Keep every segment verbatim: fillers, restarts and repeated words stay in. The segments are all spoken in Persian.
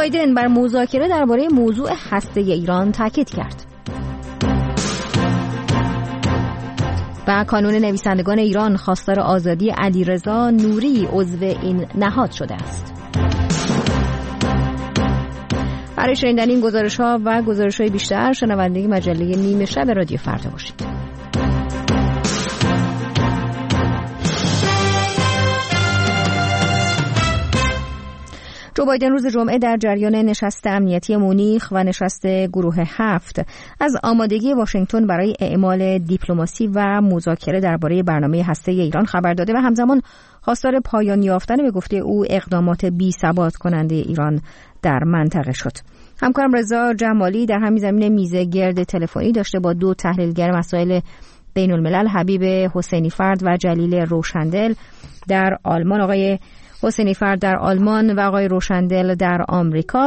بایدن بر مذاکره درباره موضوع هسته‌ای ایران تاکید کرد. و کانون نویسندگان ایران خواستار آزادی علیرضا نوری عضو این نهاد شده است. برای شنیدن این گزارش‌ها و گزارش‌های بیشتر شنونده مجله نیمه شب رادیو فردا باشید. جو بایدن روز جمعه در جریان نشست امنیتی مونیخ و نشست گروه هفت از آمادگی واشنگتن برای اعمال دیپلماسی و مذاکره درباره برنامه هسته‌ای ایران خبر داده و همزمان خواستار پایان یافتن به گفته او اقدامات بی‌ثبات کننده ایران در منطقه شد. همکارم رضا جمالی در همین زمینه میز گرد تلفنی داشته با دو تحلیلگر مسائل بین الملل، حبیب حسینی فرد و جلیل روشندل در آلمان. آقای حسینی فرد در آلمان و آقای روشندل در آمریکا.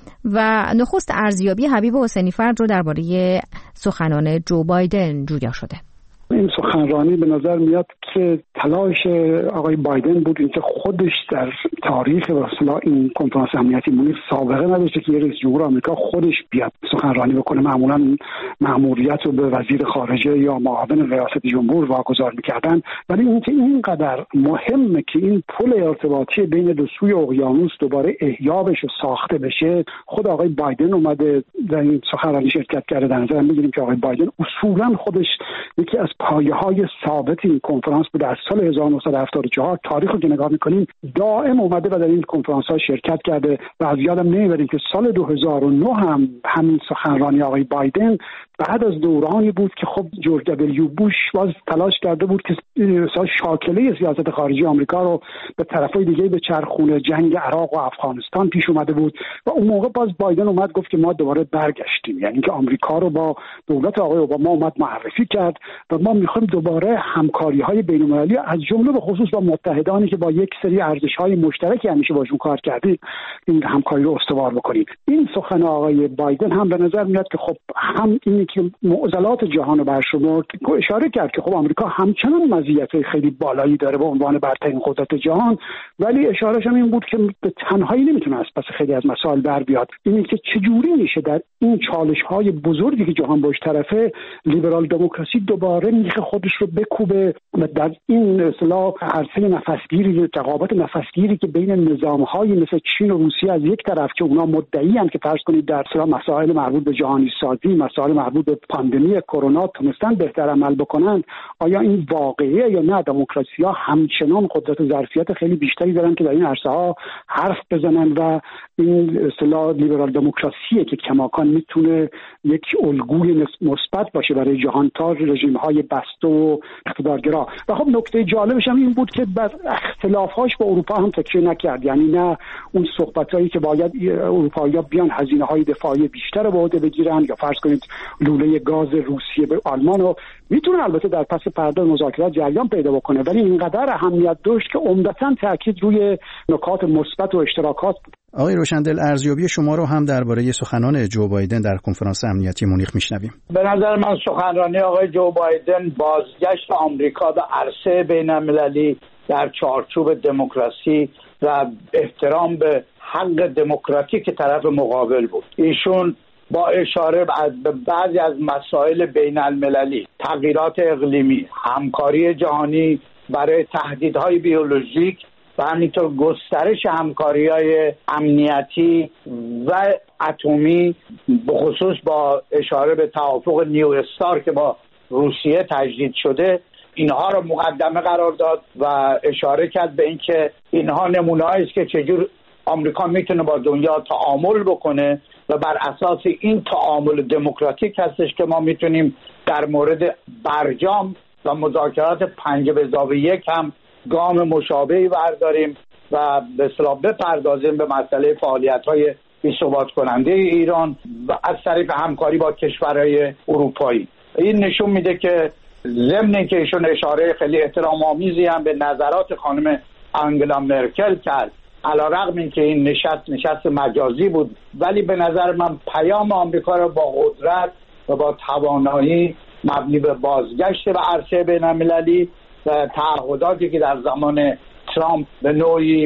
و نخست ارزیابی حبیب حسینی فرد رو درباره سخنان جو بایدن جویا شده. این سخنرانی به نظر میاد که تلاش آقای بایدن بود اینکه خودش در تاریخ اصلا این کنفرانس امنیتی مونیخ سابقه نداشته که رئیس جمهور آمریکا خودش بیاد سخنرانی بکنه. معمولا مأموریت رو به وزیر خارجه یا معاون ریاست جمهور واگذار میکردن، ولی اینکه اینقدر مهمه که این پل ارتباطی بین دو سوی اقیانوس دوباره احیا بشه، ساخته بشه، خود آقای بایدن اومده در این سخنرانی شرکت کرده. در نظر میگیریم که آقای بایدن اصولا خودش یکی از پایه‌های ثابت این کنفرانس بوده. از سال هزار و نهصد و هفتاد و چهار تاریخ رو که نگاه می‌کنیم دائم اومده و در این کنفرانس‌ها شرکت کرده و از یادم نمیبریم که سال دو هزار و نه هم همین سخنرانی آقای بایدن بعد از دورانی بود که خب جورج دبلیو بوش باز تلاش کرده بود که شاکله سیاست خارجی آمریکا رو به طرفای دیگه به چرخونه. جنگ عراق و افغانستان پیش اومده بود و اون موقع باز بایدن اومد گفت که ما دوباره برگشتیم، یعنی که آمریکا رو با دولت آقای اوباما اومد معرفی کرد و ما میخوایم دوباره همکاری‌های بین‌المللی از جمله به خصوص با متحدانی که با یک سری ارزش‌های مشترکی همیشه باشون کار کردیم این همکاری رو استوار بکنیم. این سخن آقای بایدن هم به نظر میاد که خب هم اینی که معضلات جهان رو برشمرد، اشاره کرد که خب آمریکا همچنان مزیت‌های خیلی بالایی داره به عنوان برترین قدرت جهان، ولی اشارهش هم این بود که به تنهایی نمیتونه از پس خیلی از مسائل بر بیاد. اینی که چجوری میشه در این چالش‌های بزرگی که جهان باش طرفه لیبرال دموکراسی دوباره میخه خودش رو بکوبه و در این اصطلاح عرصه نفسگیری، رقابت نفسگیری که بین نظام‌های مثل چین و روسیه از یک طرف که اونا مدعی ان که فرض کنید در اصطلاح مسائل مربوط به جهانی سازی، مسائل مربوط به پاندمی کرونا تونستن بهتر عمل بکنن، آیا این واقعیه یا نه؟ دموکراسی‌ها همچنان قدرت ظرفیت خیلی بیشتری دارن که در این عرصه‌ها حرف بزنن و این اصطلاح لیبرال دموکراسیه که کماکان میتونه یک الگوی مثبت باشه برای جهان تا رژیم‌های بسته و اقتدارگرا. و خب نکته جالبش هم این بود که بر اختلاف‌هاش با اروپا هم تکیه نکرد، یعنی نه اون صحبتایی که باید اروپایی‌ها بیان هزینه‌های دفاعی بیشتر رو به عهده بگیرن یا فرض کنید لوله گاز روسیه به آلمان رو میتونه البته در پس پرده مذاکرات جریان پیدا بکنه، ولی اینقدر اهمیت داشت که عمدتاً تاکید روی نکات مثبت و اشتراکات بود. آقای روشندل، ارزیابی شما رو هم درباره سخنان جو بایدن در کنفرانس امنیتی مونیخ میشنویم. به نظر من سخنرانی آقای جو بایدن بازگشت آمریکا به عرصه بین‌المللی در چارچوب دموکراسی و احترام به حق دموکراتیک طرف مقابل بود. ایشون با اشاره به بعضی از مسائل بین‌المللی، تغییرات اقلیمی، همکاری جهانی برای تهدیدهای بیولوژیک و همینطور گسترش همکاری‌های امنیتی و اتمی، به خصوص با اشاره به توافق نیو استار که با روسیه تجدید شده، اینها رو مقدمه قرار داد و اشاره کرد به اینکه اینها نمونه‌ای است که چجور آمریکا میتونه با دنیا تعامل بکنه و بر اساس این تعامل دموکراتیک هستش که ما میتونیم در مورد برجام و مذاکرات پنج به اضافه یک هم گام مشابهی برداریم و به اصطلاح بپردازیم به مسئله فعالیت‌های بی‌ثبات کننده ایران و از طریق همکاری با کشورهای اروپایی. این نشون میده که ضمن اینکه ایشون اشاره خیلی احترام‌آمیزی هم به نظرات خانم آنگلا مرکل کرد، علیرغم اینکه این نشست نشست مجازی بود، ولی به نظر من پیام آمریکا را با قدرت و با توانایی مبنی به بازگشت به عرصه بین‌المللی و تعهداتی که در زمان ترامپ به نوعی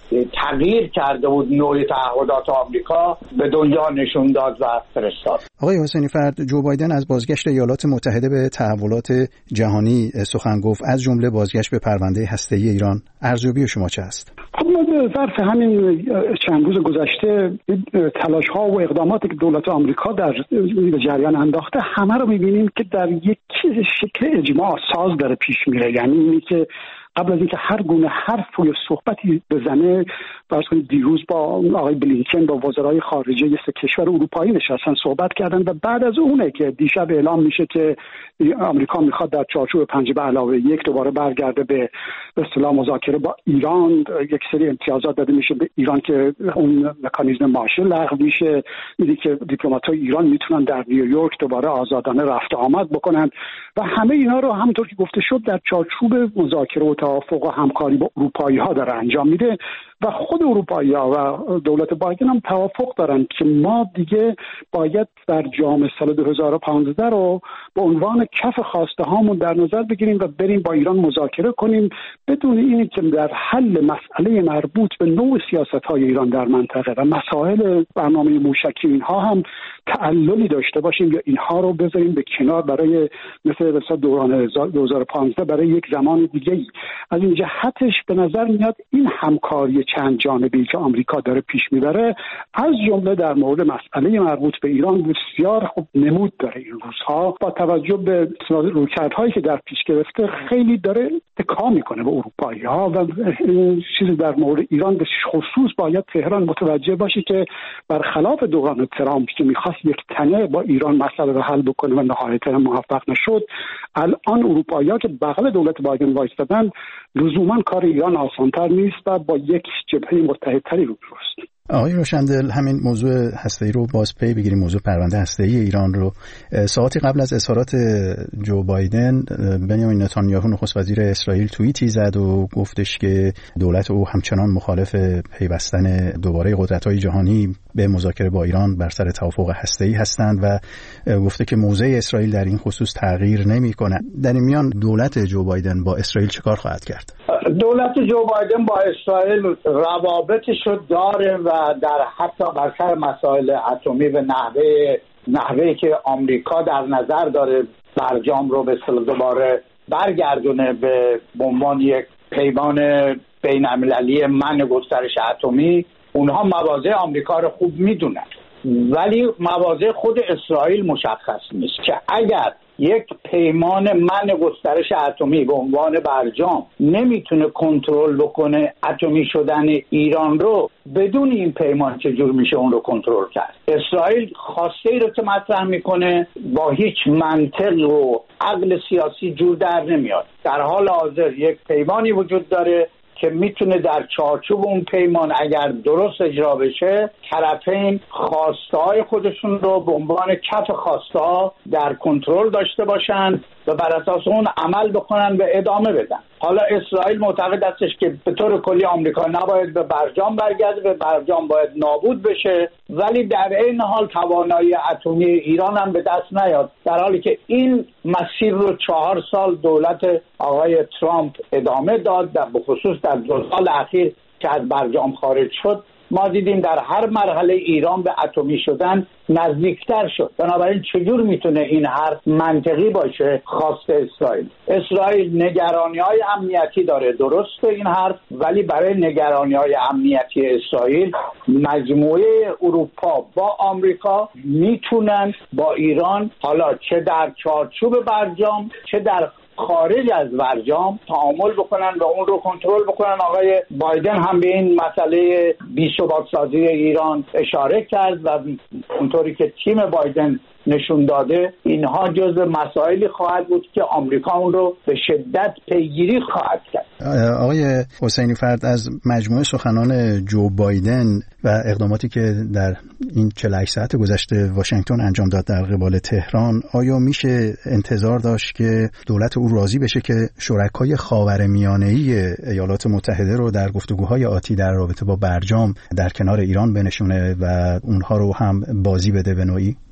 تغییر کرده بود نوع تعهدات آمریکا، به دنیا نشون داد و فرستاد. آقای حسینی فرد، جو بایدن از بازگشت ایالات متحده به تحولات جهانی سخن گفت، از جمله بازگشت به پرونده هسته‌ای ایران. ارزیابی شما چه است؟ خب ما ظرف همین چند روز گذشته تلاش‌ها و اقداماتی که دولت آمریکا در جریان انداخته همه رو می‌بینیم که در یک شکل اجماع ساز داره پیش میره. یعنی اینی که قبل از اینکه هر گونه حرف و صحبتی بزنه، فرض کنید دیروز با آقای بلینکن با وزرای خارجه سه کشور اروپایی نشستن صحبت کردن و بعد از اونه که دیشب اعلام میشه که آمریکا میخواد در چارچوب پنج به علاوه یک دوباره برگرده به اصطلاح مذاکره با ایران. یک سری امتیازات داده میشه به ایران که اون مکانیزم مارشال لغو میشه، میگه که دیپلمات‌های ایران میتونن در نیویورک دوباره آزادانه رفت آمد بکنن و همه اینا رو همونطور که گفته شد در چارچوب مذاکره و توافق و همکاری با اروپایی‌ها داره انجام میده و خود اروپایی‌ها و دولت بایدن هم توافق دارن که ما دیگه باید در جام سال دو هزار و پانزده رو به عنوان کف خواسته هامون در نظر بگیریم و بریم با ایران مذاکره کنیم، بدون اینی که در حل مسئله مربوط به نوع سیاست‌های ایران در منطقه و مسائل برنامه موشکی اینها هم تعللی داشته باشیم یا اینها رو بذاریم به کنار برای مثل مثلا دوران دو هزار و پانزده برای یک زمان دیگه‌ای. از این جهتش به نظر میاد این همکاری چند جانبه‌ای که آمریکا داره پیش میبره از جمله در مورد مسئله مربوط به ایران بسیار خوب نمود داره این روزها. با توجه به رویکردهایی که در پیش گرفته خیلی داره تکا میکنه به اروپایی‌ها و این چیز در مورد ایران به خصوص باید تهران متوجه باشه که برخلاف دوران ترامپ که میخواست یک تنه با ایران مسئله رو حل بکنه و نهایتاً موفق نشد، الان اروپایی‌ها که بغل دولت بایدن وایستادن لزوما کار ایران آسان‌تر نیست و با یک جبهه متحدتری روبروست. آقای روشندل، همین موضوع هسته‌ای رو باز پی بگیریم، موضوع پرونده هسته‌ای ایران رو. ساعتی قبل از اظهارات جو بایدن، بنیامین نتانیاهو نخست وزیر اسرائیل توییتی زد و گفتش که دولت او همچنان مخالف پیوستن دوباره قدرت‌های جهانی به مذاکره با ایران بر سر توافق هسته‌ای هستند و گفته که موضع اسرائیل در این خصوص تغییر نمی‌کنه. در این میان دولت جو بایدن با اسرائیل چه کار خواهد کرد؟ دولت جو بایدن با اسرائیل روابطش رو داره و در حتی بر سر مسائل اتمی به نحوه نحوهی که آمریکا در نظر داره برجام رو به اصطلاح دوباره برگردونه به عنوان یک پیمان بین‌المللی منع گسترش اتمی، اونها مواضع آمریکا رو خوب میدونن، ولی مواضع خود اسرائیل مشخص نیست که اگر یک پیمان منع گسترش اتمی به عنوان برجام نمیتونه کنترل بکنه اتمی شدن ایران رو، بدون این پیمان چجور میشه اون رو کنترل کرد؟ اسرائیل خواسته ای رو که مطرح میکنه با هیچ منطق و عقل سیاسی جور در نمیاد. در حال حاضر یک پیمانی وجود داره که میتونه در چارچوب اون پیمان اگر درست اجرا بشه طرفین خواسته‌های خودشون رو به عنوان کف خواسته‌ها در کنترل داشته باشن و بر اساس اون عمل بکنن و ادامه بدن. حالا اسرائیل معتقد هستش که به طور کلی آمریکا نباید به برجام برگرده، به برجام باید نابود بشه، ولی در این حال توانایی اتمی ایران هم به دست نیاد، در حالی که این مسیر رو چهار سال دولت آقای ترامپ ادامه داد. در بخصوص در دو سال اخیر که از برجام خارج شد ما دیدیم در هر مرحله ایران به اتمی شدن نزدیکتر شد. بنابراین چجور میتونه این حرف منطقی باشه خواست اسرائیل؟ اسرائیل نگرانی‌های امنیتی داره، درسته این حرف، ولی برای نگرانی‌های امنیتی اسرائیل مجموعه اروپا با آمریکا میتونن با ایران حالا چه در چارچوب برجام چه در خارج از برجام تعامل بکنن و اون رو کنترل بکنن. آقای بایدن هم به این مسئله بی‌ثبات‌سازی ایران اشاره کرد و اونطوری که تیم بایدن نشون داده اینها جزء مسائلی خواهد بود که آمریکا اون رو به شدت پیگیری خواهد کرد. آقای حسینی فرد، از مجموعه سخنان جو بایدن و اقداماتی که در این چهل و هشت ساعت گذشته واشنگتن انجام داد در قبال تهران، آیا میشه انتظار داشت که دولت او راضی بشه که شرکای خاورمیانه‌ای ایالات متحده رو در گفتگوهای آتی در رابطه با برجام در کنار ایران بنشونه و اونها رو هم بازی بده به نوعی؟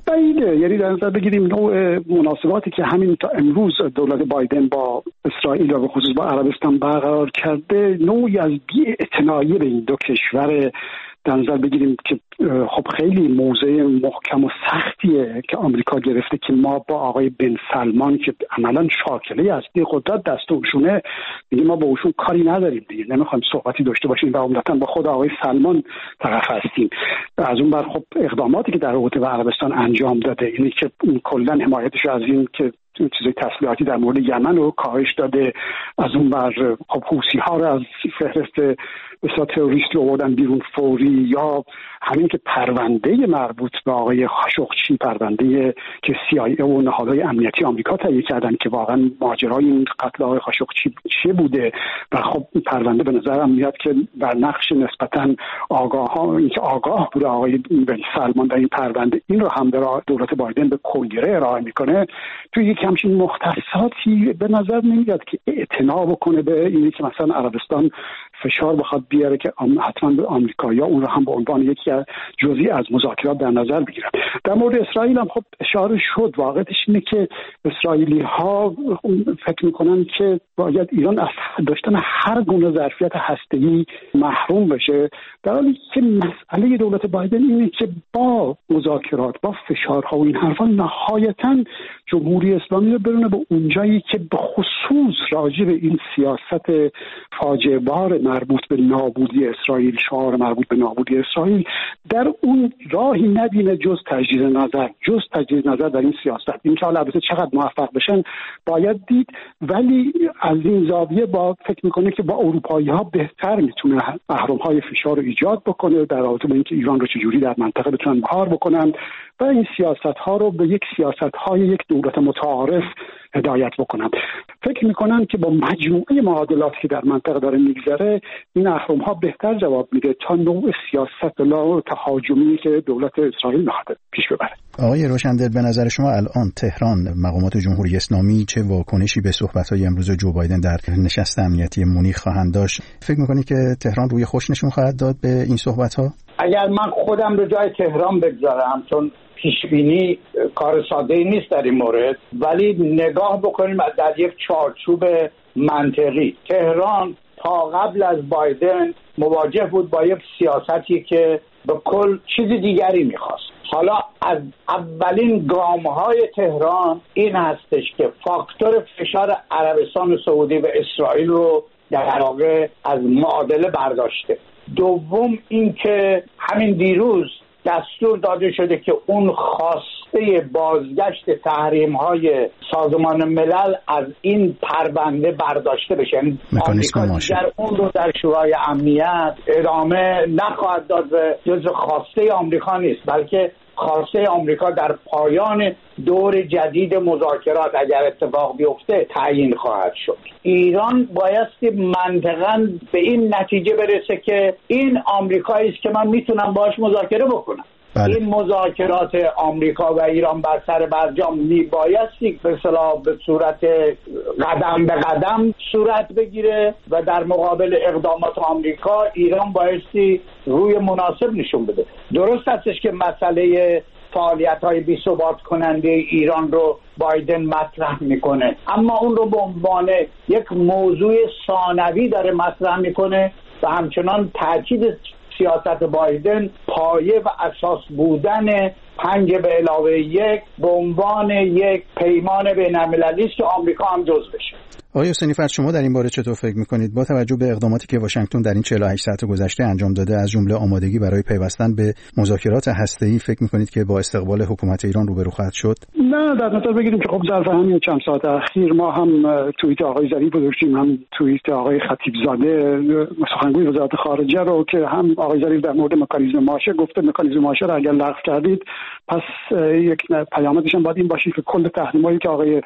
بله، یعنی در نظر بگیریم نوع مناسباتی که همین تا امروز دولت بایدن با اسرائیل و به خصوص با عربستان برقرار کرده، نوعی از بی‌اعتنایی به این دو کشور در نظر بگیریم که خب خیلی موضع محکم و سختیه که آمریکا گرفته که ما با آقای بن سلمان که عملاً شاکله اصلی قدرت دستورشونه، میگه ما با اوشون کاری نداریم دیگه، نمیخوایم صحبتی داشته باشیم و عمدتاً با خود آقای سلمان طرف هستیم. از اون بر خب اقداماتی که در رابطه با عربستان انجام داده، اینی که کلاً حمایتش از این که چیزای تسلیحاتی در مورد یمن رو کاهش داده، از اون بر خب حوثی ها رو از فهرست بسیار تروریست رو آوردن بیرون فوری، یا همین که پرونده مربوط به آقای خاشقچی، پرونده که سی آی ای و نهادهای امنیتی آمریکا تهیه کردن که واقعا ماجرای این قتل آقای خاشقچی چه بوده و خب این پرونده به نظرم میاد که بر نقش نسبتاً آگاه ها، اینکه آگاه بوده آقای بن سلمان در این پرونده، این رو هم دولت بایدن به کنگره ارائه میکنه. توی یک همچین مختصاتی به نظر نمیاد که اعتنا بکنه به اینی که مثلا عربستان فشار بخواد بیاره که حتما به آمریکایی‌ها اون رو هم به عنوان یکی از جزئی از مذاکرات در نظر بگیرن. در مورد اسرائیل هم خب اشاره شد، واقعیتش اینه که اسرائیلی ها فکر میکنن که باید ایران از داشتن هر گونه ظرفیت هسته‌ای محروم بشه، در حالی که مسئله دولت بایدن اینه که با مذاکرات، با فشارها و این حرفا نهایتاً جمهوری اسلامی رو برونه به اونجایی که به خصوص راجع به این سیاست فاجعه بار مربوط به نابودی اسرائیل، شعار مربوط به نابودی اسرائیل، در اون راهی نبینه جز تجدید نظر، جز تجدید نظر در این سیاست. این که حالا البته چقدر موفق بشن باید دید، ولی از این زاویه با فکر میکنه که با اروپایی ها بهتر میتونه اهرم های فشار رو ایجاد بکنه در رابطه با اینکه ایران رو چجوری در منطقه بتونن کار بکنن و این سیاست ها رو به یک سیاست های یک دولت متعارف هدایت بکنن. فکر میکنن که با مجموعه معادلاتی که در منطقه داره میگذره این اهرم ها بهتر جواب میده تا نوع سیاست لا تهاجمی که دولت اسرائیل میخواد پیش ببره. آقای روشندل، به نظر شما الان تهران، مقامات جمهوری اسلامی چه واکنشی به صحبت‌های امروز جو بایدن در نشست امنیتی مونیخ خواهند داشت؟ فکر میکنید که تهران روی خوش نشون خواهد داد به این صحبت‌ها؟ اگر من خودم به جای تهران بگذارم، چون پیشبینی کار ساده‌ای نیست در این مورد، ولی نگاه بکنیم در یک چارچوب منطقی، تهران تا قبل از بایدن مواجه بود با یک سیاستی که به کل چیز دیگری میخواست. حالا از اولین گام‌های تهران این هستش که فاکتور فشار عربستان سعودی و اسرائیل رو در واقع از معادله برداشته. دوم این که همین دیروز دستور داده شده که اون خواسته بازگشت تحریم‌های سازمان ملل از این پرونده برداشته بشه. آمریکا دیگر اون رو در شورای امنیت ادامه نخواهد داد و جزو خواسته آمریکا نیست، بلکه خواسته آمریکا در پایان دور جدید مذاکرات اگر اتفاق بیفته تعیین خواهد شد. ایران بایستی منطقاً به این نتیجه برسه که این آمریکایی است که من میتونم باهاش مذاکره بکنم. بله. این مذاکرات آمریکا و ایران بر سر برجام میبایستی به اصطلاح به صورت قدم به قدم صورت بگیره و در مقابل اقدامات آمریکا ایران بایستی روی مناسب نشون بده. درست هستش که مسئله فعالیت‌های بی‌ثبات کننده ایران رو بایدن مطرح میکنه، اما اون رو به عنوان یک موضوع ثانوی داره مطرح میکنه و همچنان تاکید سیاست بایدن پایه و اساس بودن پنج به علاوه یک به عنوان یک پیمان بین‌المللی است که آمریکا هم جزو بشه. آقای حسینی فرد، شما در این باره چطور فکر می‌کنید؟ با توجه به اقداماتی که واشنگتن در این چهل و هشت ساعت گذشته انجام داده، از جمله آمادگی برای پیوستن به مذاکرات هسته‌ای، فکر می‌کنید که با استقبال حکومت ایران روبرو خواهد شد؟ نه، در نظر بگیریم که خب ظرف همین چند ساعت اخیر ما هم توییت آقای ظریف رو داشتیم، هم توییت آقای خطیبزاده سخنگوی وزارت خارجه رو که هم آقای ظریف در مورد مکانیزم ماشه گفته مکانیزم ماشه رو اگر لغو کردید پس یک پیامدش هم باید این باشه که کل تحریمایی که آقای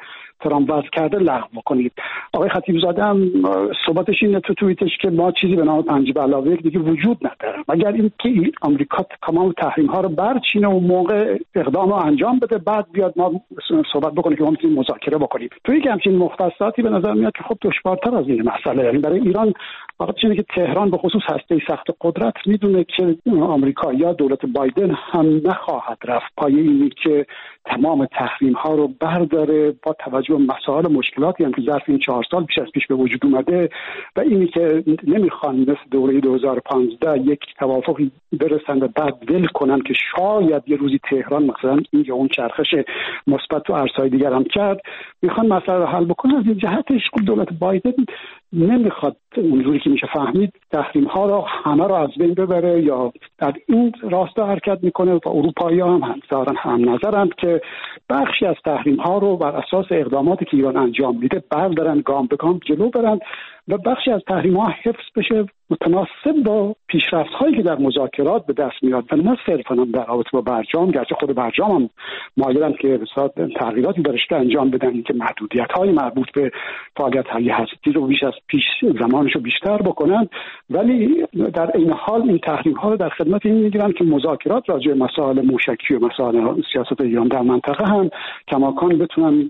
ترامپ وضع کرده لغو بکنید. آقای خطیب زاده هم صحبتش اینه تو توییتش که ما چیزی به نام پنج به علاوه یک دیگه وجود نداره مگر اینکه آمریکا تمام تحریم ها رو برچینه و موقع اقدام رو انجام بده بعد بیاد ما صحبت بکنیم که ما میتونیم مذاکره بکنیم. توی که همچین مختصاتی به نظر میاد که خب دشوارتر از این مسئله، یعنی برای ایران فقط اینه که تهران به خصوص هسته سخت قدرت میدونه که آمریکا یا دولت بایدن هم نخواهد رفت پای اینی که تمام تحریم ها رو برداره با توجه به مسائل مشکلاتی هم که ظرف این چهار سال پیش از پیش به وجود اومده و اینی که نمیخوان مثل دوره دو هزار و پانزده یک توافقی برسن و بعد ول کنن که شاید یه روزی تهران مثلا این یا اون چرخش مثبت تو ارزهای دیگر هم کرد، میخوان مسئله رو حل بکنن. از این جهتش دولت بایدن نمیخواد اونجوری که میشه فهمید تحریم ها رو همه رو از بین ببره یا در این راستا حرکت میکنه و اروپایی‌ها هم همزارن هم نظرند که بخشی از تحریم ها رو بر اساس اقداماتی که ایران انجام میده بردارن، گام به گام جلو برن و بخشی از تحریم ها حفظ بشه متناسب با پیشرفت هایی که در مذاکرات به دست میاد و نه صرفا هم در رابطه با برجام، گرچه خود برجام هم مایلن که به تغییراتی درش انجام بدن که محدودیت های مربوط به فعالیت های هستی رو بیش از پیش زمانش رو بیشتر بکنن، ولی در این حال این تحریم ها رو در خدمت این میگیرن که مذاکرات راجع به مسائل موشکی و مسائل سیاست ایران در منطقه هم کماکان بتونن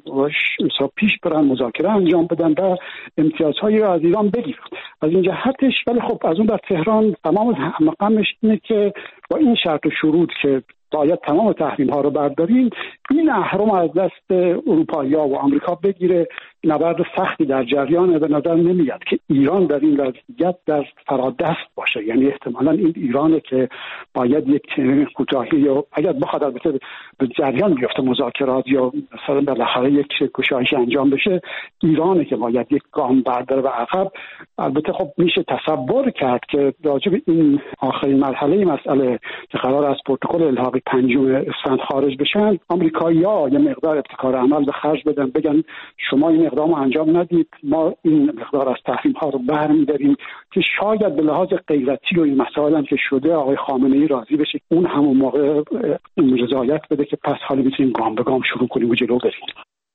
پیش برن، مذاکره انجام بدن و امتیازهایی رو از ایران بگیرن. از این جهتش ولی خب از اون در تهران تمام همقامش اینه که با این شرط و شروط که باید تمام تحریم ها رو برداریم، این اهرم از دست اروپایی‌ها و آمریکا بگیره. نبرد سختی در جریان به نظر نمیاد که ایران در این وضعیت در فرادست باشه، یعنی احتمالاً این ایرانه که باید یک کوتاهی یا اگر بخواد البته به جریان بیفته مذاکرات یا مثلا بالاخره یک گشایش انجام بشه، ایرانه که باید یک گام برداره و عقب. البته خب میشه تصور کرد که راجع به این آخرین مرحله مسئله که قرار از پروتکل الحاقی پنجم اسفند خارج بشن، آمریکایی‌ها یه مقدار ابتکار عمل به خرج بدن، بگن شما این اقدامو انجام ندید، ما این مقدار از تحریم ها رو برمی‌داریم که شاید به لحاظ غیرتی و این مسائل هم که شده آقای خامنه‌ای راضی بشه، اون همون موقع رضایت بده که پس حالا میتونیم گام به گام شروع کنیم و جلو بریم.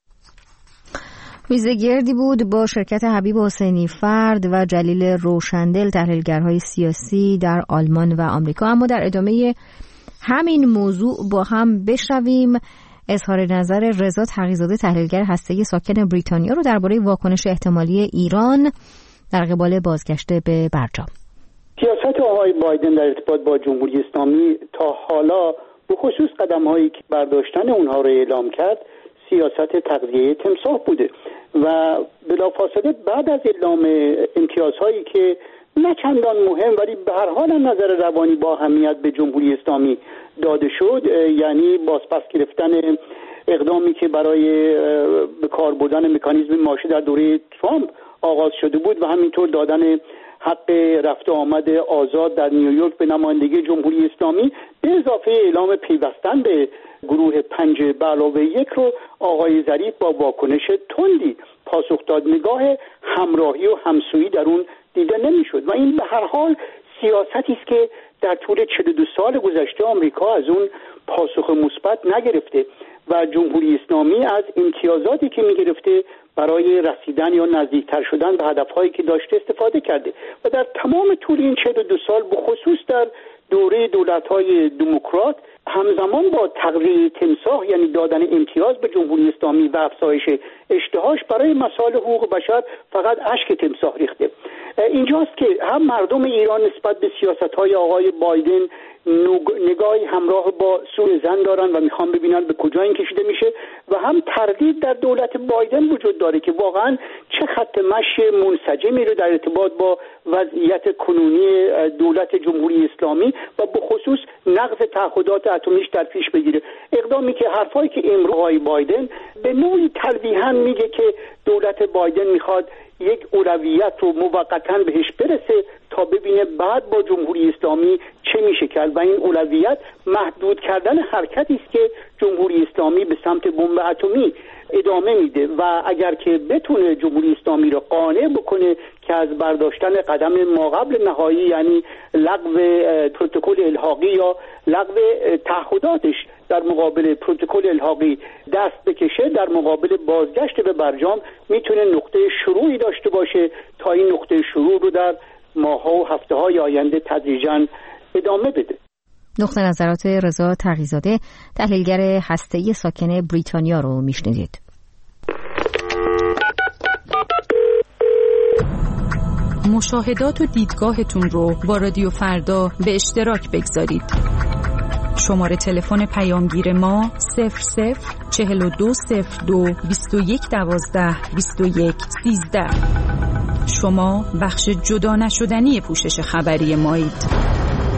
میزگردی بود با شرکت حبیب حسینی فرد و جلیل روشندل تحلیلگرهای سیاسی در آلمان و آمریکا. اما در ادامه همین موضوع با هم بشنویم اظهار نظر رضا تقی‌زاده تحلیلگر هسته‌ای ساکن بریتانیا رو درباره واکنش احتمالی ایران در قبال بازگشت به برجام. سیاست آقای بایدن در ارتباط با جمهوری اسلامی تا حالا به خصوص قدم‌هایی که برداشتن اونها رو اعلام کرد سیاست تغذیه تمساح بوده و بلافاصله بعد از اعلام امتیازهایی که نه چندان مهم ولی به هر حال نظر روانی با اهمیت به جمهوری اسلامی داده شد، یعنی بازپس گرفتن اقدامی که برای به کار بردن مکانیزم معاشی در دوره ترامپ آغاز شده بود و همینطور دادن حق رفت و آمد آزاد در نیویورک به نمایندگی جمهوری اسلامی به اضافه اعلام پیوستن به گروه پنج به علاوه یک رو آقای ظریف با واکنش تندی پاسخ داد. نگاه همراهی و همسویی در اون دیده نمیشد و این به هر حال سیاستی است که در طول چهل و دو سال گذشته آمریکا از اون پاسخ مثبت نگرفته و جمهوری اسلامی از امتیازاتی که میگرفته برای رسیدن یا نزدیکتر شدن به هدفهایی که داشته استفاده کرده و در تمام طول این چهل و دو سال به خصوص در دوره دولت‌های دموکرات همزمان با تقویت تمساح یعنی دادن امتیاز به جمهوری اسلامی و افزایش اشتهاش برای مسائل حقوق بشر فقط اشک تمساح ریخته. اینجاست که هم مردم ایران نسبت به سیاست‌های آقای بایدن نگاهی همراه با سوء ظن دارن و میخوان ببینن به کجا این کشیده میشه و هم تردید در دولت بایدن وجود داره که واقعا چه خط مشی منسجمی رو در ارتباط با وضعیت کنونی دولت جمهوری اسلامی و به خصوص نقض تعهدات اتمیش در پیش بگیره. اقدامی که حرفایی که امروز آقای بایدن به نوعی تلویحاً میگه که دولت بایدن میخواد یک اولویت رو موقتاً بهش برسه تا تا ببینه بعد با جمهوری اسلامی چه میشه کرد و این اولویت محدود کردن حرکتی است که جمهوری اسلامی به سمت بمب اتمی ادامه میده و اگر که بتونه جمهوری اسلامی رو قانع بکنه که از برداشتن قدم ماقبل نهایی یعنی لغو پروتکل الحاقی یا لغو تعهداتش در مقابل پروتکل الحاقی دست بکشه، در مقابل بازگشت به برجام میتونه نقطه شروعی داشته باشه تا این نقطه شروع رو در ماه‌ها و هفته‌های آینده تدریجاً ادامه بده. نقطه نظرات رضا تقی‌زاده، تحلیلگر هسته‌ای ساکن بریتانیا رو میشنیدید. مشاهدات و دیدگاهتون رو با رادیو فردا به اشتراک بگذارید. شماره تلفن پیامگیر ما صفر صفر چهل و دو صفر دو بیست و یک دوازده بیست و یک سیزده. شما بخش جدا نشدنی پوشش خبری مایید.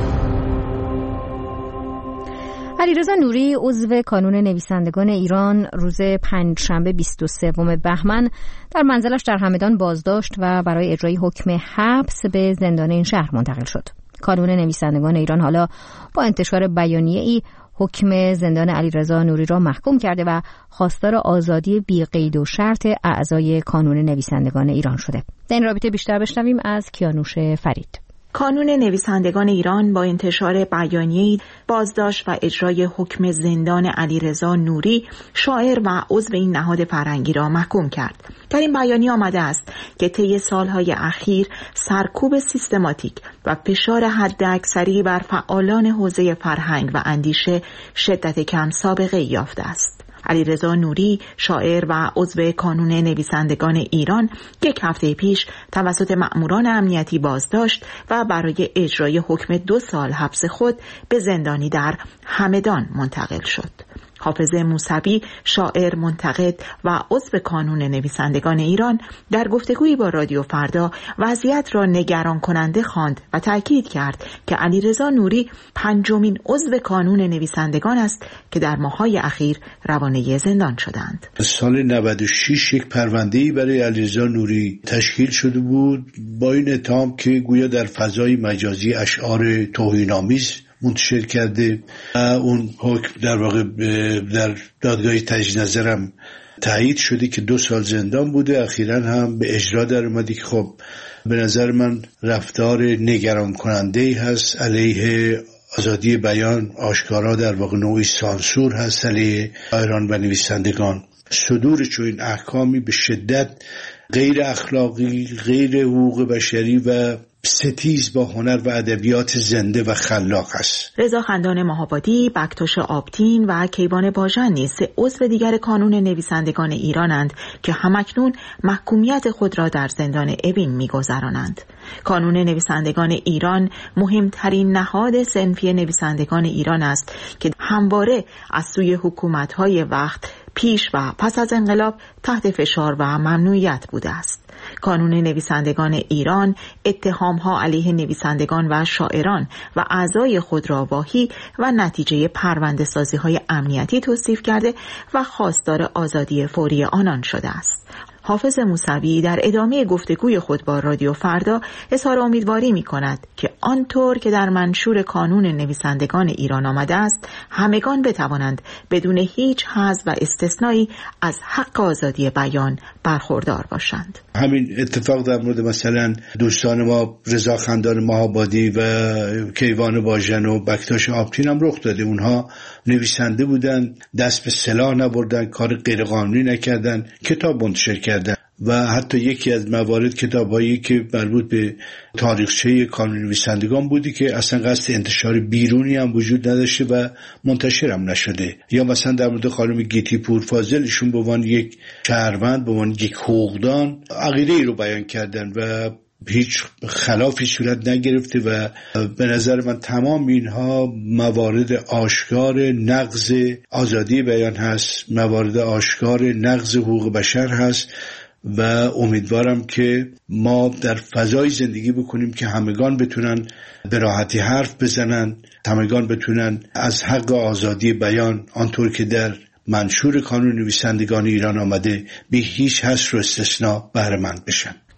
علیرضا نوری عضو کانون نویسندگان ایران روز پنجشنبه بیست و سوم بهمن در منزلش در همدان بازداشت و برای اجرای حکم حبس به زندان این شهر منتقل شد. کانون نویسندگان ایران حالا با انتشار بیانیه‌ای حکم زندان علیرضا نوری را محکوم کرده و خواستار آزادی بی قید و شرط اعضای کانون نویسندگان ایران شده. در این رابطه بیشتر بشنویم از کیانوش فرید. کانون نویسندگان ایران با انتشار بیانیه‌ای بازداشت و اجرای حکم زندان علیرضا نوری شاعر و عضو این نهاد فرهنگی را محکوم کرد. در این بیانیه آمده است که طی سالهای اخیر سرکوب سیستماتیک و فشار حداکثری بر فعالان حوزه فرهنگ و اندیشه شدت کم سابقه یافته است. علیرضا نوری شاعر و عضو کانون نویسندگان ایران یک هفته پیش توسط مأموران امنیتی بازداشت و برای اجرای حکم دو سال حبس خود به زندانی در همدان منتقل شد. حافظ موسوی شاعر، منتقد و عضو کانون نویسندگان ایران در گفتگویی با رادیو فردا وضعیت را نگران کننده خواند و تاکید کرد که علیرضا نوری پنجمین عضو کانون نویسندگان است که در ماه‌های اخیر روانه زندان شدند. سال نود و شش یک پرونده‌ای برای علیرضا نوری تشکیل شده بود با این اتهام که گویا در فضای مجازی اشعار توهین‌آمیز منتشر کرده. اون حکم در واقع در دادگاه تجدید نظرم تایید شده که دو سال زندان بوده. اخیراً هم به اجرا در اومده که خب به نظر من رفتار نگران کننده‌ای هست علیه آزادی بیان، آشکارا در واقع نوعی سانسور هست علیه شاعران و نویسندگان. صدور چنین احکامی به شدت غیر اخلاقی، غیر حقوق بشری و ستیز با هنر و ادبیات زنده و خلاق است. رضا خندان ماهابادی، بکتاش آبتین و کیوان باژن نیز عضو دیگر کانون نویسندگان ایرانند که همکنون محکومیت خود را در زندان اوین می‌گذرانند. کانون نویسندگان ایران مهمترین نهاد صنفی نویسندگان ایران است که همواره از سوی حکومت‌های وقت پیش و پس از انقلاب تحت فشار و ممنوعیت بوده است. کانون نویسندگان ایران اتهام‌ها علیه نویسندگان و شاعران و اعضای خود را واهی و نتیجه پرونده‌سازی‌های امنیتی توصیف کرده و خواستار آزادی فوری آنان شده است. حافظ موسوی در ادامه گفتگوی خود با رادیو فردا اظهار امیدواری می کند که آنطور که در منشور کانون نویسندگان ایران آمده است همگان بتوانند بدون هیچ حظ و استثنایی از حق آزادی بیان برخوردار باشند. همین اتفاق در مورد مثلا دوستان ما رضا خندان ماهابادی و کیوان باژن و بکتاش آبتین هم رخ داده. اونها نویسنده بودن، دست به سلاح نبردن، کار غیرقانونی نکردن، کتاب منتشر کردن و حتی یکی از موارد کتاب‌هایی که مربوط به تاریخچه کانون نویسندگان بودی که اصلا قصد انتشار بیرونی هم وجود نداشته و منتشر هم نشده. یا مثلا در مورد خانم گیتی پورفاضل، ایشون به عنوان یک شهروند، به عنوان یک حقوقدان عقیده‌ای رو بیان کردن و هیچ خلافی صورت نگرفته و به نظر من تمام اینها موارد آشکار نقض آزادی بیان هست، موارد آشکار نقض حقوق بشر هست و امیدوارم که ما در فضای زندگی بکنیم که همگان بتونن به راحتی حرف بزنن، همگان بتونن از حق آزادی بیان آنطور که در منشور کانون نویسندگان ایران آمده به هیچ حصر و استثناء بهره مند بشن.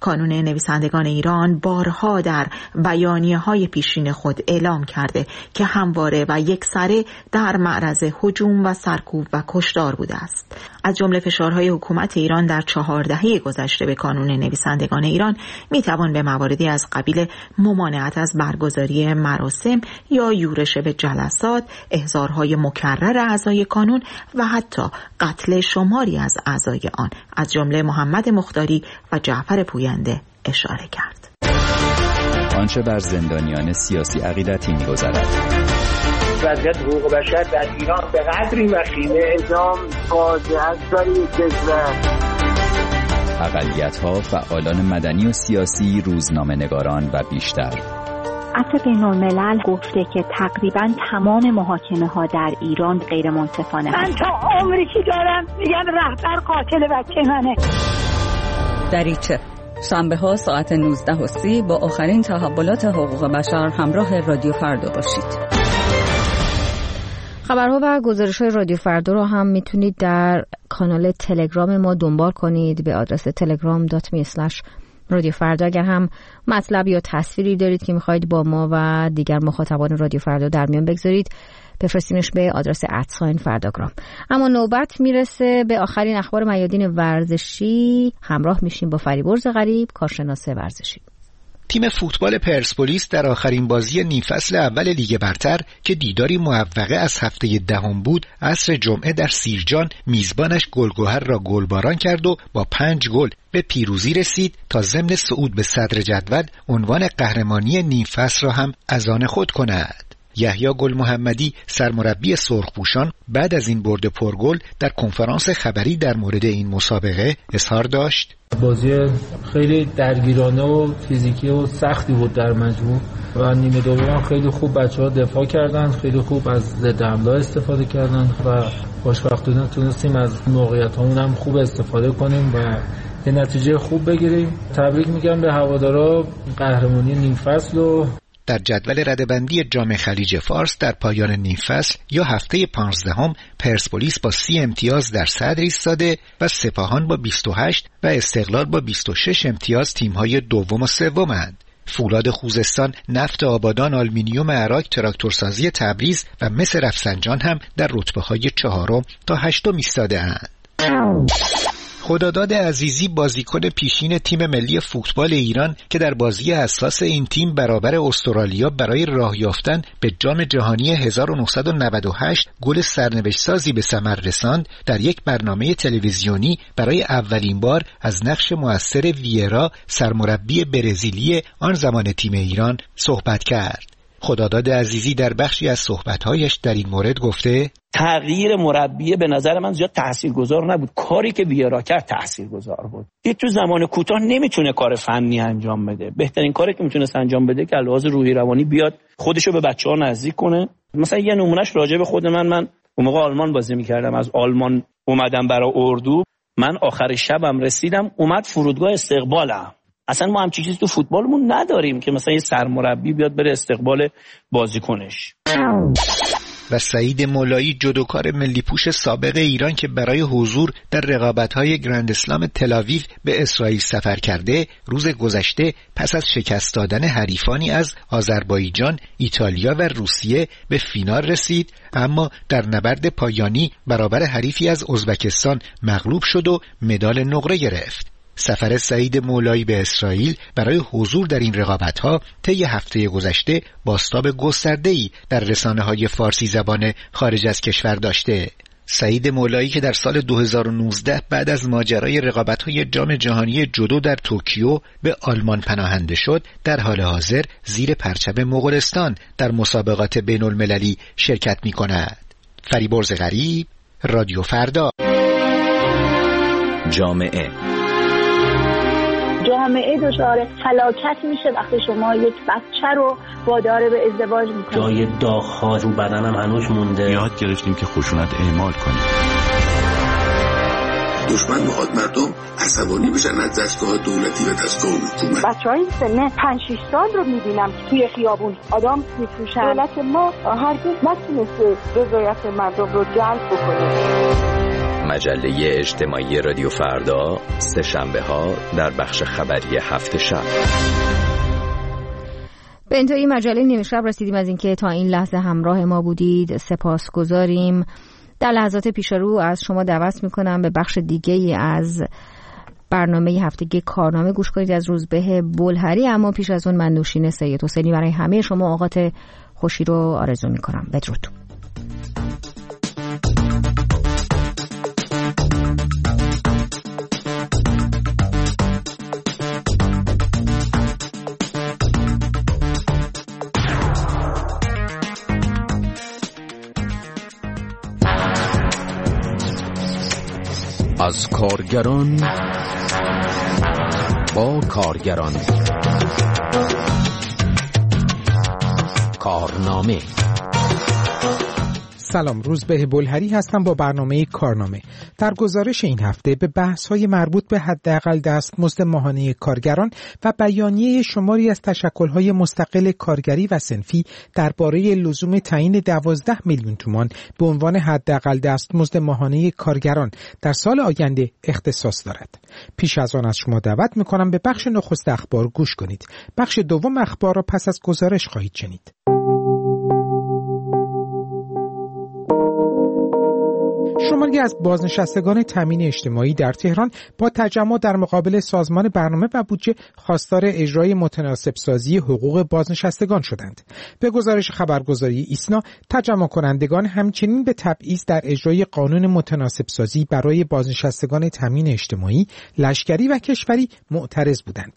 کانون نویسندگان ایران بارها در بیانیه‌های پیشین خود اعلام کرده که همواره و یکسره در معرض هجوم و سرکوب و کشتار بوده است. از جمله فشارهای حکومت ایران در چهار دهه گذشته به کانون نویسندگان ایران میتوان به مواردی از قبیل ممانعت از برگزاری مراسم یا یورش به جلسات، احضارهای مکرر اعضای کانون و حتی قتل شماری از اعضای آن از جمله محمد مختاری و جعفر پوینده اشاره کرد. آنچه بر زندانیان سیاسی عقیدتی می‌گذرد. وضعیت حقوق بشر در ایران به قدری وخیمه، اعدام فاجعه است برای کشور. اقلیت‌ها، فعالان مدنی و سیاسی، روزنامه‌نگاران و بیشتر. عفو بین‌الملل گفته که تقریباً تمام محاکمه‌ها در ایران غیر منصفانه. من تا عمری که دارم میگن رهبر قاتل بچه منه. دریچه شنبه ها ساعت نوزده و سی با آخرین تحولات حقوق بشر همراه رادیو فردا باشید. خبرها و گزارش‌های رادیو فردا رو هم میتونید در کانال تلگرام ما دنبال کنید به آدرس تلگرام دات می اسلش رادیو فردا. اگر هم مطلب یا تصویری دارید که میخواید با ما و دیگر مخاطبان رادیو فردا در میان بگذارید، بفرستینش به آدرس ادساین فرداگرام. اما نوبت میرسه به آخرین اخبار میادین ورزشی. همراه میشیم با فریبرز غریب، کارشناس ورزشی. تیم فوتبال پرسپولیس در آخرین بازی نیم فصل اول لیگ برتر که دیداری موفقه از هفته دهم بود، عصر جمعه در سیرجان میزبانش گلگهر را گلباران کرد و با پنج گل به پیروزی رسید تا ضمن صعود به صدر جدول عنوان قهرمانی نیم فصل را هم از آن خود کند. یحیی گل محمدی سرمربی سرخپوشان بعد از این برد پرگل در کنفرانس خبری در مورد این مسابقه اظهار داشت: بازی خیلی درگیرانه و فیزیکی و سختی بود در مجموع و نیمه دوم خیلی خوب بچه‌ها دفاع کردن، خیلی خوب از ضد حمله استفاده کردن و خوشبختانه تونستیم از موقعیتامون هم خوب استفاده کنیم و یه نتیجه خوب بگیریم. تبریک میگم به هوادارا قهرمانی نیم فصل. و در جدول رده‌بندی جام خلیج فارس در پایان نیم فصل یا هفته پانزدهم پرسپولیس با سی امتیاز در صدر ایستاده و سپاهان با بیست و هشت و استقلال با بیست و شش امتیاز تیم‌های دوم و سوم‌اند. فولاد خوزستان، نفت آبادان، آلومینیوم عراق، تراکتورسازی تبریز و مس رفسنجان هم در رتبه‌های چهارم تا هشتم ایستاده‌اند. خداداد عزیزی بازیکن پیشین تیم ملی فوتبال ایران که در بازی حساس این تیم برابر استرالیا برای راه یافتن به جام جهانی هزار و نهصد و نود و هشت گل سرنوشت سازی به ثمر رساند، در یک برنامه تلویزیونی برای اولین بار از نقش مؤثر ویرا سرمربی برزیلی آن زمان تیم ایران صحبت کرد. خداداد عزیزی در بخشی از صحبت‌هایش در این مورد گفته: تغییر مربی به نظر من زیاد تاثیرگذار نبود. کاری که ویرا کرد تاثیرگذار بود. دید تو زمان کوتاه نمیتونه کار فنی انجام بده. بهترین کاری که میتونه انجام بده که لحاظ روحی روانی بیاد خودشو به بچه‌ها نزدیک کنه. مثلا یه نمونهش راجع به خود من من اون موقع آلمان بازی می‌کردم، از آلمان اومدم برای اردو. من آخر شبم رسیدم، اومد فرودگاه استقبالم. اصلا ما همچین چیزی تو فوتبالمون نداریم که مثلا یه سرمربی بیاد بره استقبال بازیکنش. و سعید مولایی جودوکار ملی پوش سابق ایران که برای حضور در رقابت‌های گرند اسلام تل‌آویو به اسرائیل سفر کرده، روز گذشته پس از شکست دادن حریفانی از آذربایجان، ایتالیا و روسیه به فینال رسید، اما در نبرد پایانی برابر حریفی از ازبکستان مغلوب شد و مدال نقره گرفت. سفر سعید مولایی به اسرائیل برای حضور در این رقابت‌ها طی هفته گذشته بازتاب گسترده‌ای در رسانه‌های فارسی زبان خارج از کشور داشته. سعید مولایی که در سال دو هزار و نوزده بعد از ماجرای رقابت‌های جام جهانی جودو در توکیو به آلمان پناهنده شد، در حال حاضر زیر پرچم مغولستان در مسابقات بین‌المللی شرکت می‌کند. فریبرز غریب، رادیو فردا. جامعه جامعه دچار فلاکت میشه وقتی شما یک بچه رو وادار به ازدواج میکنید. جای داغ‌ها رو بدنم هنوز مونده. یاد گرفتیم که خشونت اعمال کنیم. دشمن میخواد مردم عصبانی بشن از دستگاه دولتی و دستگاه حکومت. بچهای سن پنج شش سال رو میبینم توی خیابون آدم میفروشن. دولت ما هرگز نتونسته رضایت مردم رو جلب بکنه. مجله اجتماعی رادیو فردا سه شنبه ها در بخش خبری هفت شب. به انتهای مجله نیمه شب رسیدیم. از اینکه تا این لحظه همراه ما بودید سپاسگزاریم. در لحظات پیش رو از شما دعوت میکنم به بخش دیگه از برنامه هفتگی کارنامه گوش کنید از روزبه بلهری. اما پیش از اون من نوشین سید حسینی برای همه شما اوقات خوشی رو آرزو میکنم. بدرود. از کارگران با کارگران کارنامه. سلام، روزبه بلهری هستم با برنامه کارنامه. در گزارش این هفته به بحث‌های مربوط به حداقل دستمزد ماهانه کارگران و بیانیه شماری از تشکل‌های مستقل کارگری و صنفی درباره لزوم تعیین دوازده میلیون تومان به عنوان حداقل دستمزد ماهانه کارگران در سال آینده اختصاص دارد. پیش از آن از شما دعوت می‌کنم به بخش نخست اخبار گوش کنید. بخش دوم اخبار را پس از گزارش خواهید شنید. شماری از بازنشستگان تامین اجتماعی در تهران با تجمع در مقابل سازمان برنامه و بودجه خواستار اجرای متناسب سازی حقوق بازنشستگان شدند. به گزارش خبرگزاری ایسنا، تجمع کنندگان همچنین به تبعیض در اجرای قانون متناسب سازی برای بازنشستگان تامین اجتماعی، لشکری و کشوری معترض بودند.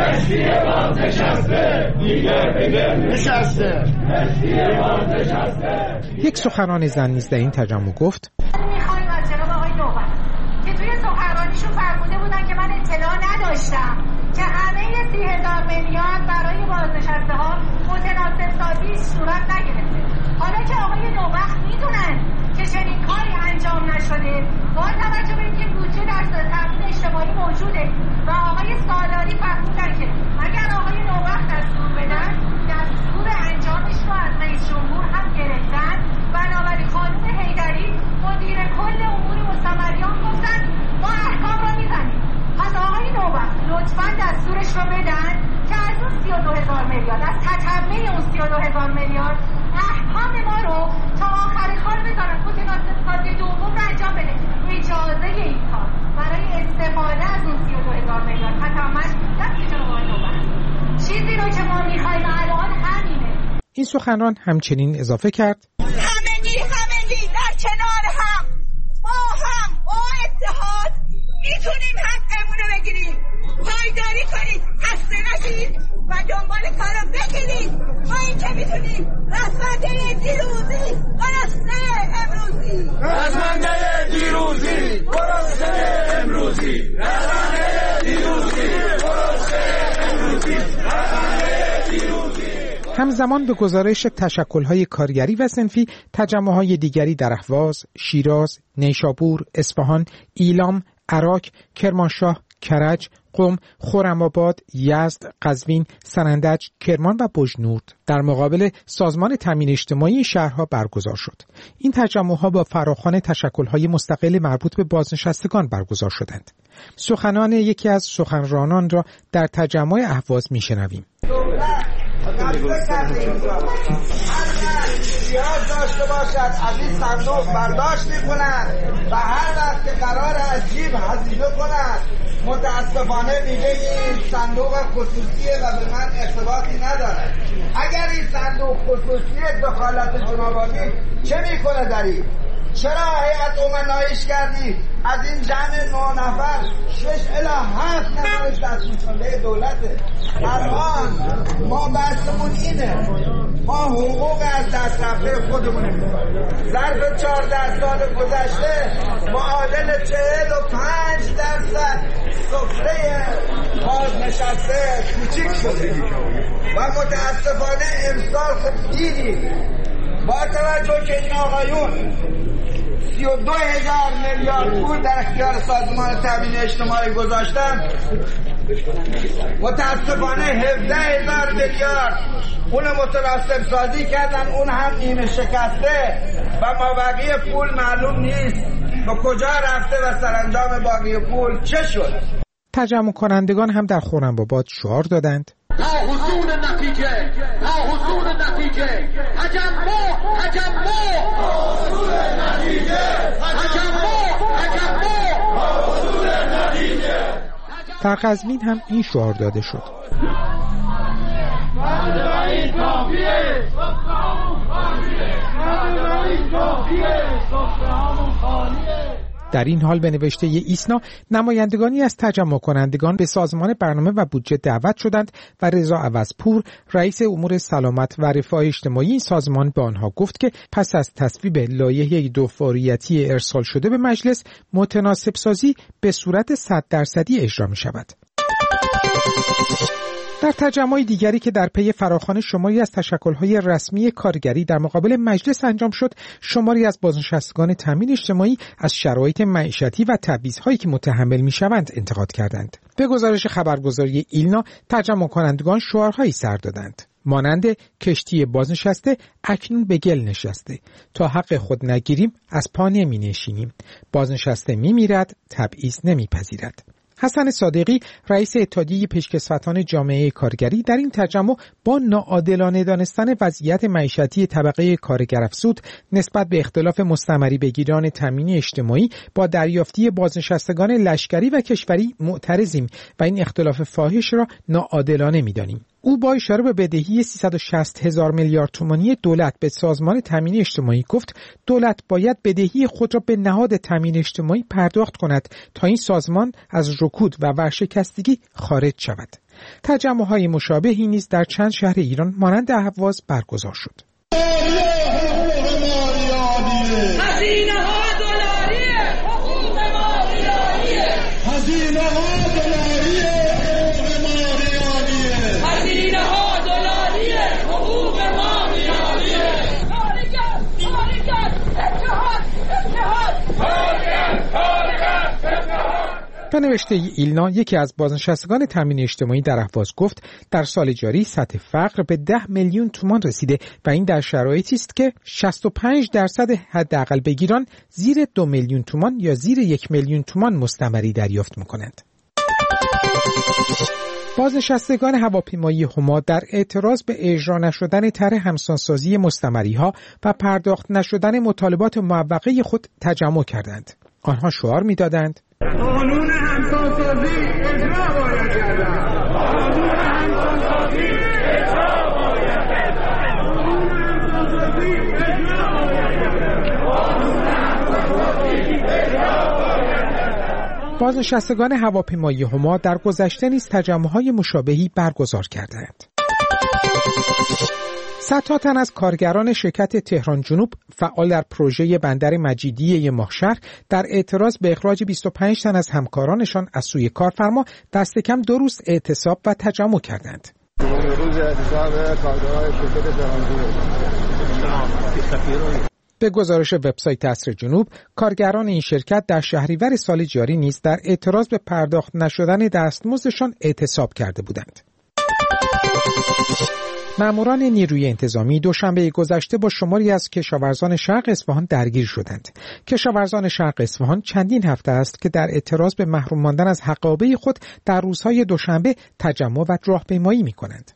یک سخنران زن نیز در این تجمع گفت: میخوایم از جناب آقای نوبت که توی سخنرانیشون فرموده بودن که من اطلاع نداشتم که همه سی هزار میلیارد برای بازنشسته ها متناسب سازی صورت نگرفته. حالا که آقای نوبت میدونن که چنین کاری انجام نشده، با توجه به اینکه بودجه در تامین اجتماعی موجوده و آقای سالاری فرمودن که اگر آقای نوبت دستور بدن دستور انجامش رو از رئیس جمهور هم گرفتن. بنابراین خانم حیدری مدیر کل امور مستمریان گفتن ما احکام رو میزنیم. پس آقای نوبت لطفاً دستورش رو بدن که از اون سی و دو هزار میلیارد، از تتمه اون سی و دو هزار میلیارد احکام ما رو تا آخر کار بذارن. متناسب سازی دوم رو انجام بده. اجازه این کار برای استفاده از اون سی و دو هزار میلیارد تتمهش دست جناب آقای نوبت. چیزی رو که ما میخوایم الان همینه. این سخنران همچنین اضافه کرد: همگی همگی در کنار هم با هم با اتحاد میتونیم حقمون رو بگیریم. پایداری کنید، خسته نشید و دنبال کارو بگیرید. ما این که میتونیم رسمنده دیروزی برسته امروزی، رسمنده دیروزی برسته امروزی، رسمنده دیروزی برسته امروزی، رسمنده دیروزی. همزمان به گزارش تشکل‌های کارگری و صنفی، تجمع‌های دیگری در اهواز، شیراز، نیشابور، اصفهان، ایلام، عراق، کرمانشاه، کرج، قم، خرم‌آباد، یزد، قزوین، سنندج، کرمان و بجنورد در مقابل سازمان تامین اجتماعی شهرها برگزار شد. این تجمع‌ها با فراخوان تشکل‌های مستقل مربوط به بازنشستگان برگزار شدند. سخنان یکی از سخنرانان را در تجمع اهواز می‌شنویم. نیاز داشته باشد از این صندوق برداشت میکنند و هر وقت که قرار از جیب هزینه کنند متاسفانه میگه این صندوق خصوصیه و به من ارتباطی نداره. اگر این صندوق خصوصیه دخالت جنابالی چه میکنه در این؟ چرا هیئت امناییش کردی؟ از این جمع نه نفر شش الی هفت نفرش دستمزد دولته. الان ما بحثمون اینه، ما حقوق از دست رفته خودمونه میکنیم. ظرف چهارده سال گذشته معادل چهل و پنج درصد سفره بازنشسته کوچیک شده و متاسفانه امسال خب دیدیم با توجه که این آقایون سی و دو هزار میلیارد پول در اختیار سازمان تامین اجتماعی گذاشتن، متاسفانه هفده هزار میلیارد اون متناسب سازی کردن، اون هم نیمه شکسته و مابقی پول معلوم نیست. به کجا رفته و سرانجام باقی پول چه شد؟ تجمع کنندگان هم در خرم‌آباد شعار دادند تا حصول نتیجه، تا حصول نتیجه، تجمع، تجمع، تا حصول نتیجه، تجمع، تجمع، تا حصول نتیجه. در قزوین هم این شعار داده شد. در این حال به نوشته ایسنا نمایندگانی از تجمع کنندگان به سازمان برنامه و بودجه دعوت شدند و رضا عوضپور رئیس امور سلامت و رفاه اجتماعی این سازمان به آنها گفت که پس از تصویب لایحه دوفاریتی ارسال شده به مجلس متناسب سازی به صورت صد درصدی اجرا می شود. در تجمع دیگری که در پی فراخوان شماری از تشکل‌های رسمی کارگری در مقابل مجلس انجام شد، شماری از بازنشستگان تامین اجتماعی از شرایط معیشتی و تبعیض‌هایی که متحمل می‌شوند انتقاد کردند. به گزارش خبرگزاری ایلنا، تجمع کنندگان شعارهایی سر دادند مانند کشتی بازنشسته اکنون به گل نشسته، تا حق خود نگیریم از پا نمی نشینیم، بازنشسته می میرد تبعیض نمی پذیرد. حسن صادقی رئیس اتحادیه پیشکسوتان جامعه کارگری در این تجمع با ناعادلانه دانستن وضعیت معیشتی طبقه کارگرافزود نسبت به اختلاف مستمری بگیران تامین اجتماعی با دریافتی بازنشستگان لشکری و کشوری معترضیم و این اختلاف فاحش را ناعادلانه می‌دانیم. او با اشاره به بدهی سیصد و شصت هزار میلیارد تومانی دولت به سازمان تامین اجتماعی گفت دولت باید بدهی خود را به نهاد تامین اجتماعی پرداخت کند تا این سازمان از رکود و ورشکستگی خارج شود. تجمع‌های مشابهی نیز در چند شهر ایران مانند اهواز برگزار شد. هزینه‌ها دلاریه، حقوق ما ریالیه. هزینه‌ها دلاریه، حقوق ما ریالیه. هزینه‌ها دلاریه، حقوق ما ریالیه. کارگر، کارگر، اتحاد، اتحاد. کارگر، کارگر، اتحاد. به نوشته ایلنا، یکی از بازنشستگان تامین اجتماعی در اهواز گفت در سال جاری سطح فقر به ده میلیون تومان رسیده و این در شرایطی است که شصت و پنج درصد حداقل بگیران زیر دو میلیون تومان یا زیر یک میلیون تومان مستمری دریافت می‌کنند. بازنشستگان هواپیمایی هما در اعتراض به اجرا نشدن طرح همسانسازی مستمری‌ها و پرداخت نشدن مطالبات معوقه خود تجمع کردند. آنها شعار می‌دادند قانون همسانسازی اجرا باید کردن. قانون همسانسازی اجرا باید کردن. قانون همسانسازی اجرا باید کردن. قانون همسانسازی اجرا باید کردن. بازنشستگان هواپیمایی هما در گذشته نیز تجمع‌های مشابهی برگزار کردند. صدها تن از کارگران شرکت تهران جنوب فعال در پروژه بندر مجیدیه ماهشهر در اعتراض به اخراج بیست و پنج تن از همکارانشان از سوی کارفرما دست کم دو روز اعتصاب و تجمع کردند. روز اعتصاب کارگران شرکت تهران جنوب. به گزارش وبسایت عصر جنوب، کارگران این شرکت در شهریور سال جاری نیز در اعتراض به پرداخت نشدن دستمزدشان اعتصاب کرده بودند. ماموران نیروی انتظامی دوشنبه گذشته با شماری از کشاورزان شرق اصفهان درگیر شدند. کشاورزان شرق اصفهان چندین هفته است که در اعتراض به محروم ماندن از حقابه خود در روزهای دوشنبه تجمع و راهپیمایی می‌کنند.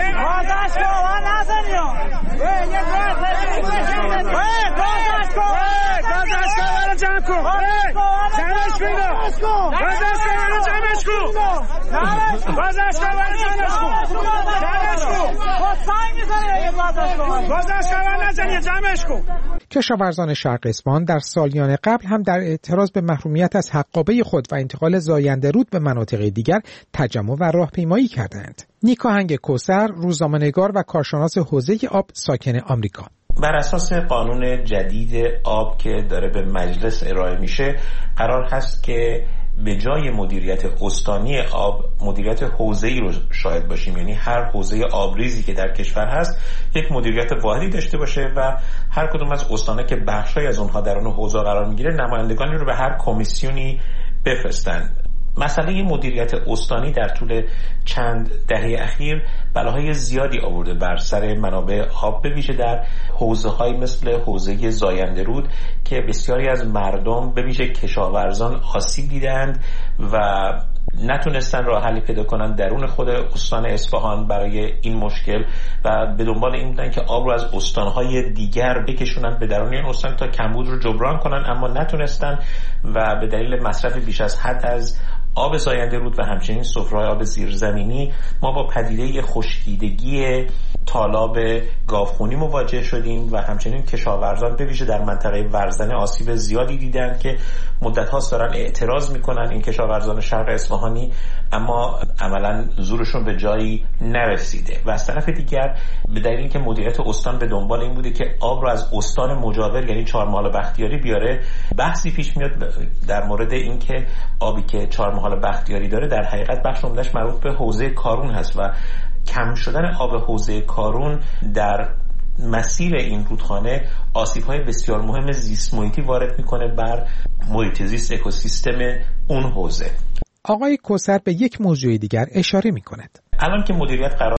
کشاورزان شرق اصفهان در سالیان قبل هم در اعتراض به محرومیت از حقابه خود و انتقال زاینده رود به مناطق دیگر تجمع و راهپیمایی کردند. نیکا هنگ کوثر، روزنامه‌نگار و کارشناس حوزه آب ساکن آمریکا: بر اساس قانون جدید آب که داره به مجلس ارائه میشه قرار هست که به جای مدیریت استانی آب مدیریت حوزه‌ای رو شاهد باشیم، یعنی هر حوزه آبریزی که در کشور هست یک مدیریت واحدی داشته باشه و هر کدوم از استان‌ها که بخشی از اونها در اون حوزه قرار میگیره نمایندگانی رو به هر کمیسیونی بفرستن. مسئله مدیریت استانی در طول چند دهه اخیر بلاهای زیادی آورده بر سر منابع آب، به ویژه در حوزه‌های مثل حوزه زاینده رود که بسیاری از مردم به ویژه کشاورزان آسیب دیدند و نتونستن راه حلی پیدا کنن درون خود استان اصفهان برای این مشکل و به دنبال این بودن که آب رو از استانهای دیگر بکشونن به درون این استان تا کمبود رو جبران کنن، اما نتونستن و به دلیل مصرف بیش از حد از آب زاینده رود و همچنین سفره‌های آب زیرزمینی ما با پدیده خشکیدگی تالاب گاوخونی مواجه شدیم و همچنین کشاورزان به ویژه در منطقه ورزنه آسیب زیادی دیدند که مدت هاست دارن اعتراض میکنن این کشاورزان شرق اصفهانی، اما عملا زورشون به جایی نرسیده. و از طرف دیگر به دلیل اینکه مدیریت استان به دنبال این بوده که آب رو از استان مجاور یعنی چهارمحال بختیاری بیاره، بحثی پیش میاد در مورد اینکه آبی که چهارمحال بختیاری داره در حقیقت بخش عمده‌اش مربوط به حوزه کارون هست و کم شدن آب حوزه کارون در مسیر این رودخانه آسیب‌های بسیار مهم زیست محیطی وارد میکنه بر محیط زیست اکوسیستم اون حوزه. آقای کوثر به یک موضوع دیگر اشاره میکند. الان که مدیریت قرار